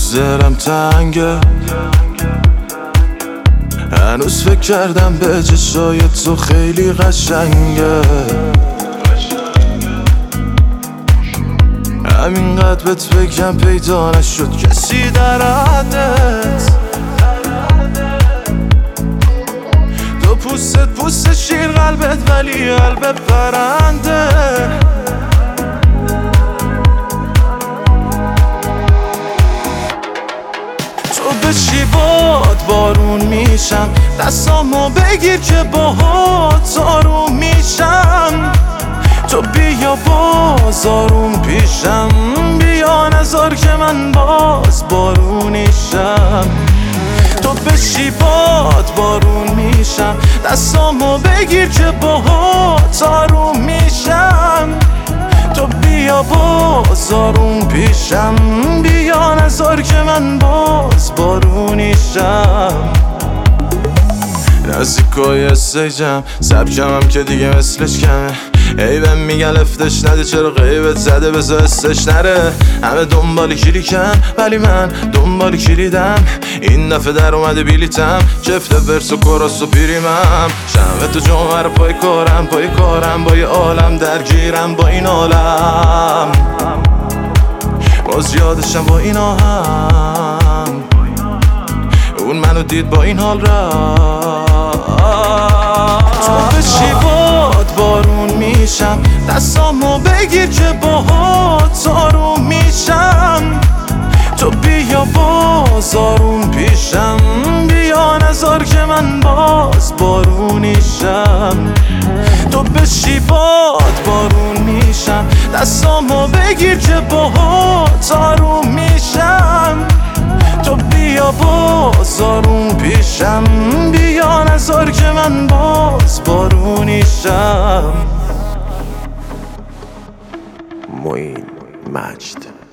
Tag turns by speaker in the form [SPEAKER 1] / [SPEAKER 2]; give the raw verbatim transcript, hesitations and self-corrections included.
[SPEAKER 1] زرم تنگه، هنوز فکر کردم به چشای تو خیلی قشنگه. همینقدر بهت بگم پیدا نشد کسی در حدت. تو پوست پوست شیر قلبت ولی قلب پرنده. تو بشی باد بارون میشم، دستامو بگیر که باهات آروم میشم. تو بیا باز آروم پیشم، بیا نذار که من باز بارونیشم. تو بشی باد بارون میشم، دستامو بگیر که باهات آروم میشم. تو بیا باز آروم پیشم، بیا نذار که من باز بارونیشم. نزدیکای استیجم، سبکم هم که دیگه مثلش کمه. ای بهم میگن لفتش نده، چرا غیبت زده بذار استش نره. همه دنبال کلیکن ولی من دنبال کلیدم. این دفعه در اومده بیلیتم، چفت ورس و کراس و پیریمم. شنبه تو جمعه رو پای کارم، پای کارم با یه عالم درگیرم. با این عالم باز یادشم با این آهم، اون منو دید با این حال را. تو بشی باد بارون میشم، دستامو بگیر که باهات آروم میشم. تو بیا باز آروم پیشم، بیا نذار که من باز بارونیشم. تو بشی باد بارون میشم، دستامو بگیر که باهات آروم میشم. تو بیا باز آروم پیشم، بیا نذار که من باز بارونیشم.
[SPEAKER 2] معین مجد.